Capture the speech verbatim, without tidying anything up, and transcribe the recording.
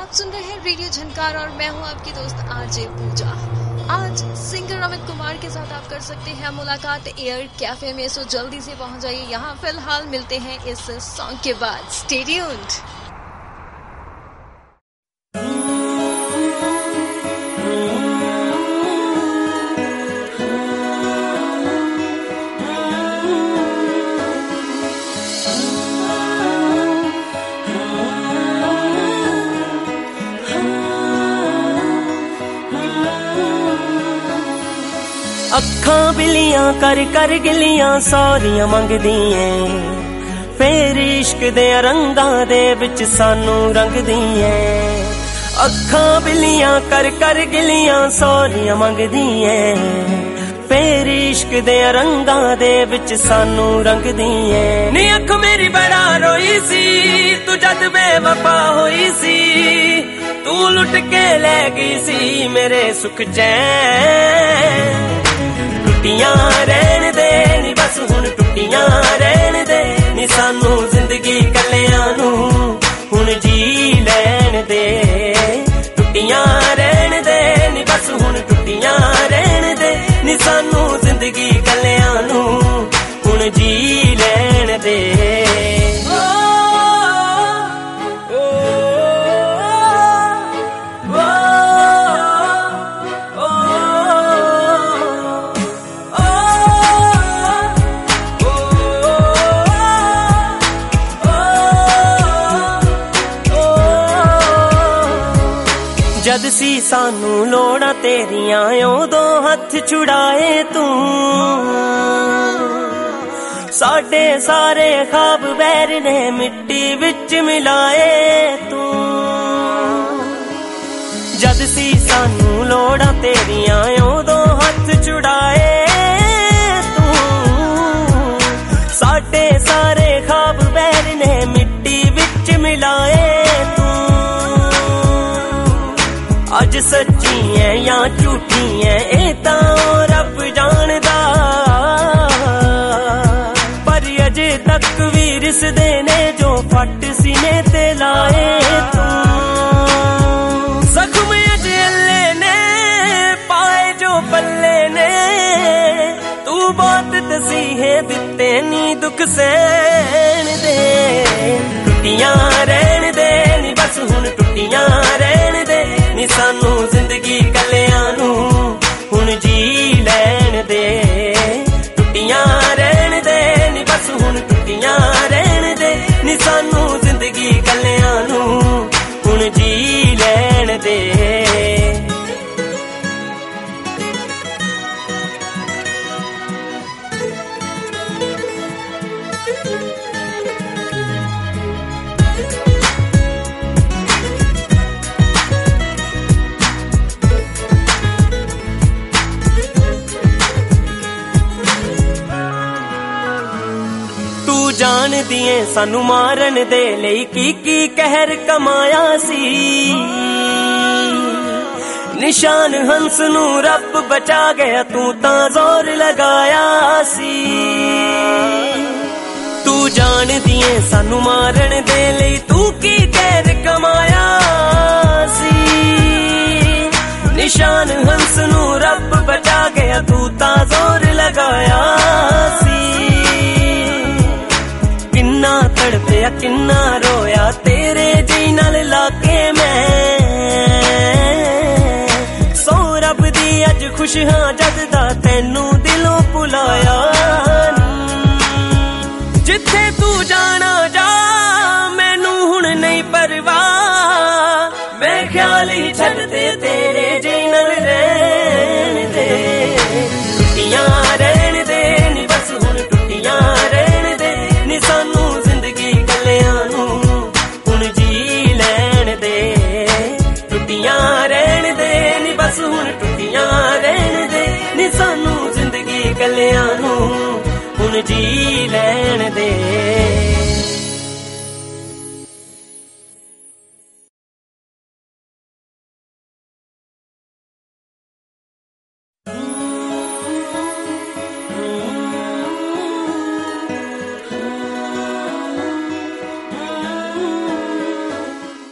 आप सुन रहे हैं रेडियो झनकार और मैं हूं आपकी दोस्त आरजे पूजा। आज सिंगर अमित कुमार के साथ आप कर सकते हैं मुलाकात एयर कैफे में, सो जल्दी से पहुंच जाइए यहाँ। फिलहाल मिलते हैं इस सॉन्ग के बाद। Stay tuned. ਅੱਖਾਂ ਬਿੱਲੀਆਂ ਕਰ ਕਰ ਗਿੱਲੀਆਂ ਸੌਰੀਆਂ ਮੰਗਦੀ ਐ, ਫੇਰ ਇਸ਼ਕ ਦੇ ਰੰਗਾਂ ਦੇ ਵਿੱਚ ਸਾਨੂੰ ਰੰਗਦੀ ਐ। ਅੱਖਾਂ ਬਿੱਲੀਆਂ ਕਰ ਕਰ ਗਿੱਲੀਆਂ ਸੌਰੀਆਂ ਮੰਗਦੀ ਐ, ਫੇਰ ਇਸ਼ਕ ਦੇ ਰੰਗਾਂ ਦੇ ਵਿੱਚ ਸਾਨੂੰ ਰੰਗਦੀ ਐ। ਨੀ ਅੱਖ ਮੇਰੀ ਬੜਾ ਰੋਈ ਸੀ ਤੂੰ ਜਦ ਬੇਵਫਾ ਹੋਈ ਸੀ, ਤੂੰ ਲੁੱਟ ਕੇ ਲੈ ਗਈ ਸੀ ਮੇਰੇ ਸੁੱਖ ਚੈਨ। ਟੁੱਟੀਆਂ ਰਹਿਣ ਦੇ ਨੀ ਬਸ ਹੁਣ ਟੁੱਟੀਆਂ ਰਹਿਣ ਦੇ ਨੀ, ਸਾਨੂੰ ਜ਼ਿੰਦਗੀ ਕੱਲਿਆਂ ਨੂੰ ਹੁਣ ਜੀ ਲੈਣ ਦੇ। ਟੁੱਟੀਆਂ ਰਹਿਣ ਦੇ ਨੀ ਬਸ ਹੁਣ ਟੁੱਟੀਆਂ ਰਹਿਣ ਦੇ ਨੀ, ਸਾਨੂੰ ਜ਼ਿੰਦਗੀ ਕੱਲਿਆਂ ਨੂੰ ਹੁਣ ਜੀ ਲੈਣ ਦੇ। ਜਦ ਸੀ ਸਾਨੂੰ ਲੋੜਾਂ ਤੇਰੀਆਂ ਉਦੋਂ ਹੱਥ ਛੁਡਾਏ ਤੂੰ, ਸਾਡੇ ਸਾਰੇ ਖ਼ਾਬ ਬੈਰ ਨੇ ਮਿੱਟੀ ਵਿੱਚ ਮਿਲਾਏ ਤੂੰ। ਜਦ ਸੀ ਸਾਨੂੰ ਲੋੜਾਂ ਤੇਰੀਆਂ ਉਦੋਂ ਹੱਥ ਛੁਡਾਏ ਤੂੰ, ਸਾਡੇ ਸਾਰੇ ਖ਼ਾਬ ਬੈਰ ਨੇ ਮਿੱਟੀ ਵਿੱਚ ਮਿਲਾਏ ਤੂੰ। ਅੱਜ ਸੱਚੀ ਐ ਜਾਂ ਝੂਠੀ ਐ ਇਹ ਤਾਂ ਰੱਬ ਜਾਣਦਾ, ਪਰ ਅਜੇ ਤੱਕ ਵੀ ਰਿਸਦੇ ਨੇ ਜੋ ਫੱਟ ਸੀਨੇ ਤੇ ਲਾਏ ਤੂੰ। ਜ਼ਖਮ ਅਜੇ ਅੱਲੇ ਨੇ ਪਾਏ ਜੋ ਪੱਲੇ ਨੇ, ਤੂੰ ਬਹੁਤ ਤਸੀਹੇ ਦਿੱਤੇ ਨੀ ਦੁੱਖ ਸਹਿਣ ਦੇ। ਟੁੱਟੀਆਂ ਰਹਿਣ ਦੇ ਨੀ ਬਸ ਹੁਣ ਟੁੱਟੀਆਂ ਰਹਿਣ ਦੇ ਨੀ, ਸਾਨੂੰ ਜ਼ਿੰਦਗੀ ਕੱਲਿਆਂ ਨੂੰ ਹੁਣ ਜੀ ਲੈਣ ਦੇ। ਟੁੱਟੀਆਂ ਰਹਿਣ ਦੇ ਨੀ ਬਸ ਹੁਣ ਟੁੱਟੀਆਂ ਰਹਿਣ ਦੇ ਨੀ, ਸਾਨੂੰ ਜ਼ਿੰਦਗੀ ਕੱਲਿਆਂ ਨੂੰ ਹੁਣ ਜੀ ਲੈਣ ਦੇ। ਜਾਣਦੀ ਏ ਸਾਨੂੰ ਮਾਰਨ ਦੇ ਲਈ ਕੀ ਕੀ ਕਹਿਰ ਕਮਾਇਆ ਸੀ, ਨਿਸ਼ਾਨ ਹੰਸ ਨੂੰ ਰੱਬ ਬਚਾ ਗਿਆ ਤੂੰ ਤਾਂ ਜ਼ੋਰ ਲਗਾਇਆ ਸੀ। ਤੂੰ ਜਾਣਦੀ ਏ ਸਾਨੂੰ ਮਾਰਨ ਦੇ ਲਈ ਤੂੰ ਕੀ ਕਹਿਰ ਕਮਾਇਆ ਸੀ, ਨਿਸ਼ਾਨ ਹੰਸ ਨੂੰ ਰੱਬ ਬਚਾ ਗਿਆ ਤੂੰ ਤਾਂ ਜ਼ੋਰ ਲਗਾਇਆ ਸੀ। ਕਿੰਨਾ ਤੜਪਿਆ ਕਿੰਨਾ ਰੋਇਆ ਤੇਰੇ ਜੀ ਨਾਲ ਲਾ ਕੇ ਮੈਂ, ਸੌ ਰੱਬ ਦੀ ਅੱਜ ਖੁਸ਼ ਹਾਂ ਜਦ ਦਾ ਤੈਨੂੰ ਦਿਲੋਂ ਭੁਲਾਇਆ। ਜਿੱਥੇ ਤੂੰ ਜਾਣਾ ਜਾ ਮੈਨੂੰ ਹੁਣ ਨਹੀਂ ਪਰਵਾਹ, ਮੈਂ ਖਿਆਲ ਹੀ ਛੱਡਦੇ ਤੇਰੇ ਜੀ ਨਾਲ ਰਹਿਣ ਦੇ। ਟੁੱਟੀਆਂ ਰਹਿਣ ਦੇ ਨੀ ਬਸ ਹੁਣ ਟੁੱਟੀਆਂ ਰਹਿਣ ਦੇ ਨੀ, ਸਾਨੂੰ ਜ਼ਿੰਦਗੀ ਕੱਲਿਆਂ ਨੂੰ ਹੁਣ ਜੀ ਲੈਣ ਦੇ। ਟੁੱਟੀਆਂ ਰਹਿਣ ਦੇ ਨੀ ਬਸ ਹੁਣ ਟੁੱਟੀਆਂ ਰਹਿਣ ਦੇ ਨੀ, ਸਾਨੂੰ ਜ਼ਿੰਦਗੀ ਕੱਲਿਆਂ ਨੂੰ ਹੁਣ ਜੀ ਲੈਣ ਦੇ।